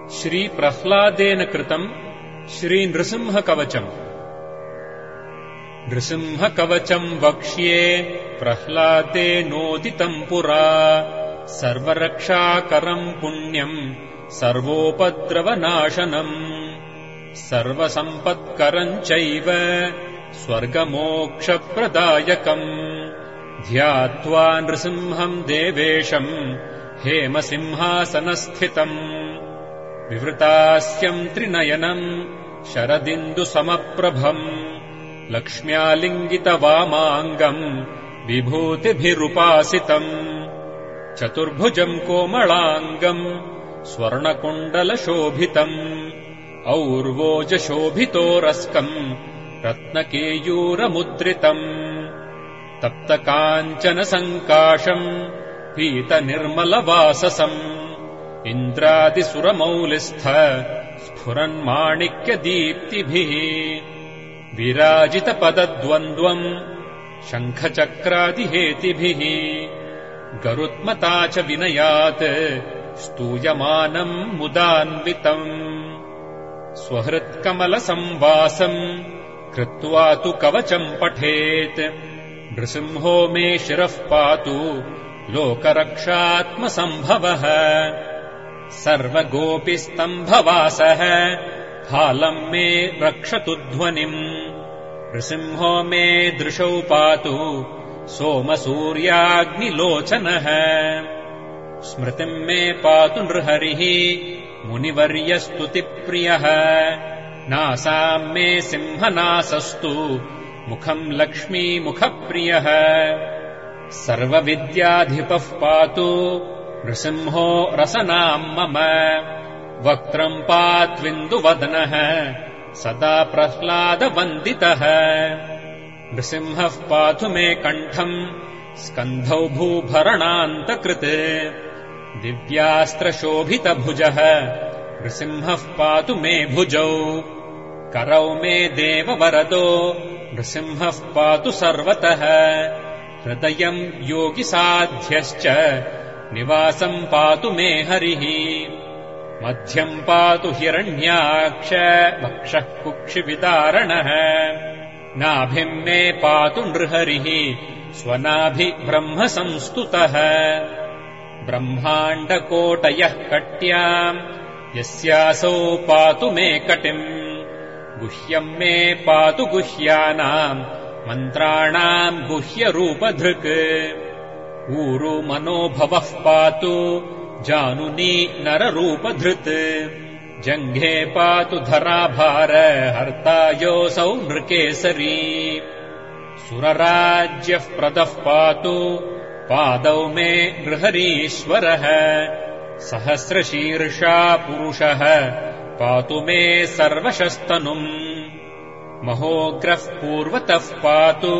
श्रीप्रह्लादेन कृतम् श्रीनृसिंहकवचम्। नृसिंहकवचम् वक्ष्ये प्रह्लादेनोदितम् पुरा, सर्वरक्षाकरम् पुण्यम् सर्वोपद्रवनाशनम्, सर्वसम्पत्करम् चैव स्वर्गमोक्षप्रदायकम्। ध्यात्वा नृसिंहम् देवेशम् हेमसिंहासनस्थितम्, विवृतास्यम् त्रिनयनम् शरदिन्दुसमप्रभम्, लक्ष्म्यालिङ्गितवामाङ्गम् विभूतिभिरुपासितम्, चतुर्भुजम् कोमलाङ्गम् स्वर्णकुण्डलशोभितम्, और्वोजशोभितोरस्कम् रत्नकेयूरमुद्रितम्, तप्तकाञ्चनसङ्काशम् पीतनिर्मलवाससम्, इन्द्रादिसुरमौलिस्थ स्फुरन्माणिक्यदीप्तिभिः, विराजितपदद्वन्द्वम् शङ्खचक्रादिहेतिभिः, गरुत्मता च विनयात् स्तूयमानम् मुदान्वितम्। स्वहृत्कमलसंवासम् कृत्वा तु कवचम् पठेत्, नृसिंहो मे शिरः पातु लोकरक्षात्मसम्भवः। सर्वगोपिस्तम्भवासः फालम् मे रक्षतु ध्वनिम्, नृसिंहो मे दृशौ पातु सोमसूर्याग्निलोचनः। स्मृतिम् मे पातु नृहरिः मुनिवर्यस्तुतिप्रियः, नासाम् मे सिंहनासस्तु मुखम् लक्ष्मीमुखप्रियः। सर्वविद्याधिपः पातु नृसिंहो रसनाम् मम, वक्त्रम् पात्विन्दुवदनः सदा प्रह्लादवन्दितः। नृसिंहः पातु मे कण्ठम् स्कन्धौ भूभरणान्तकृत्, दिव्यास्त्रशोभितभुजः नृसिंहः पातु मे भुजौ, करौ मे देववरदो नृसिंहः पातु सर्वतः। हृदयम् योगिसाध्यश्च निवासम् पातु मे हरिः, मध्यम् पातु हिरण्याक्ष वक्षः कुक्षिविदारणः। नाभिम् मे पातु नृहरिः स्वनाभिब्रह्मसंस्तुतः, ब्रह्माण्डकोटयः कट्याम् यस्यासौ पातु मे कटिम्, गुह्यम् मे पातु गुह्यानाम् मन्त्राणाम् गुह्यरूपधृक्। ऊरु मनोभवः पातु जानुनी नररूपधृत्, जङ्घे पातु धराभार हर्ता योऽसौ नृकेसरी। सुरराज्यः प्रदः पातु पादौ मे नृहरीश्वरः, सहस्रशीर्षा पुरुषः पातु मे सर्वशस्तनुम्। महोग्रः पूर्वतः पातु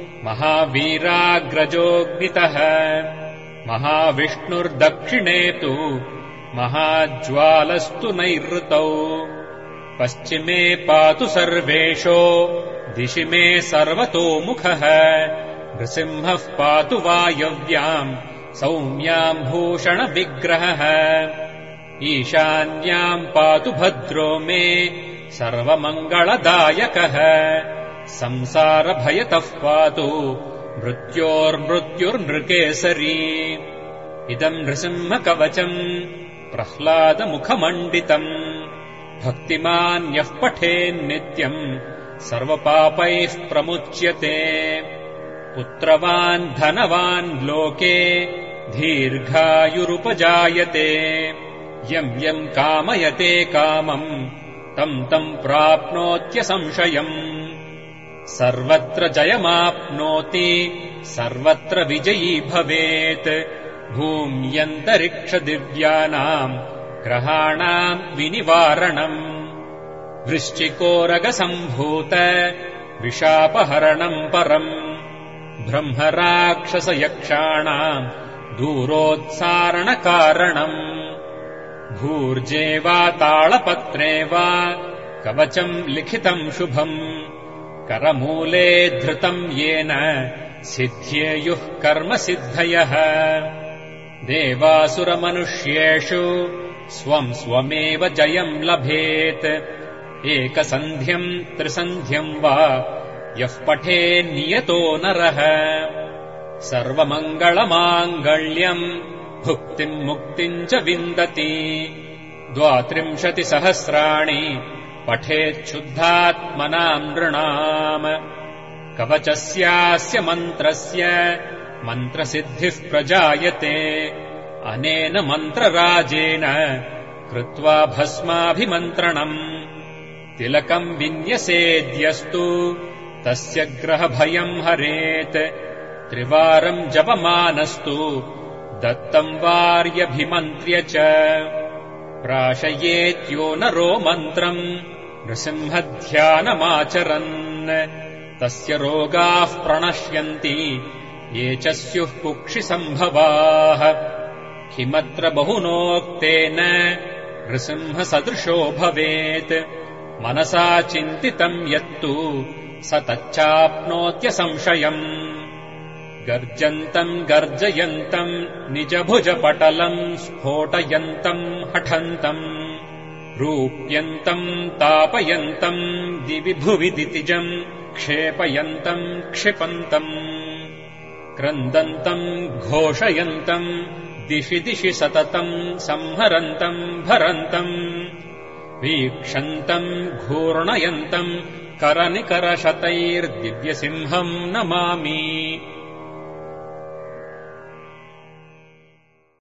महावीराग्रजोऽग्नितः, महाविष्णुर्दक्षिणे तु महाज्वालस्तु नैऋतौ। पश्चिमे पातु सर्वेशो दिशि मे सर्वतोमुखः, नृसिंहः पातु वायव्याम् सौम्याम् भूषणविग्रहः। ईशान्याम् पातु भद्रो मे सर्वमङ्गलदायकः, संसारभयतः पातु मृत्योर्मृत्युर्नृकेसरी। इदम् नृसिंहकवचम् प्रह्लादमुखमण्डितम्, भक्तिमान् यः पठेन्नित्यम् सर्वपापैः प्रमुच्यते। पुत्रवान् धनवान् लोके दीर्घायुरुपजायते, यम् यम् कामयते कामम् तम् तम् प्राप्नोत्यसंशयम्। सर्वत्र जयमाप्नोति सर्वत्र विजयी भवेत्, भूम्यन्तरिक्षदिव्यानाम् ग्रहाणाम् विनिवारणम्। वृश्चिकोरगसम्भूत विशापहरणम् परम्, ब्रह्मराक्षसयक्षाणाम् दूरोत्सारणकारणम्। भूर्जे वा तालपत्रे वा कवचम् लिखितम् शुभम्, करमूले धृतम् येन सिद्ध्येयुः कर्मसिद्धयः। देवासुरमनुष्येषु स्वम् स्वमेव जयम् लभेत् एकसन्ध्यम् त्रिसन्ध्यम् वा यः पठेन्नियतो नरः सर्वमङ्गलमाङ्गल्यम् भुक्तिम् मुक्तिम् च विन्दति 32 सहस्राणि पठेच्छुद्धात्मनाम् नृणाम् कवचस्यास्य मन्त्रस्य मन्त्रसिद्धिः प्रजायते अनेन मन्त्रराजेन कृत्वा भस्माभिमन्त्रणम् तिलकम् विन्यसेद्यस्तु तस्य ग्रहभयम् हरेत् 3 वारम् जपमानस्तु दत्तम् वार्यभिमन्त्र्य च प्राशयेत्यो नरो मन्त्रम् नृसिंहध्यानमाचरन् तस्य रोगाः प्रणश्यन्ति ये च स्युः कुक्षिसम्भवाः किमत्र बहुनोक्तेन नृसिंहसदृशो भवेत् मनसा चिन्तितम् यत्तु स तच्चाप्नोत्यसंशयम् गर्जन्तम् गर्जयन्तम् निजभुजपटलम् स्फोटयन्तम् हठन्तम् रूप्यन्तम् तापयन्तम् दिवि भुवि दितिजम् क्षेपयन्तम् क्षिपन्तम् क्रन्दन्तम् घोषयन्तम् दिशि दिशि सततम् संहरन्तम् भरन्तम् वीक्षन्तम् घूर्णयन्तम् करनिकरशतैर्दिव्यसिंहम् नमामि।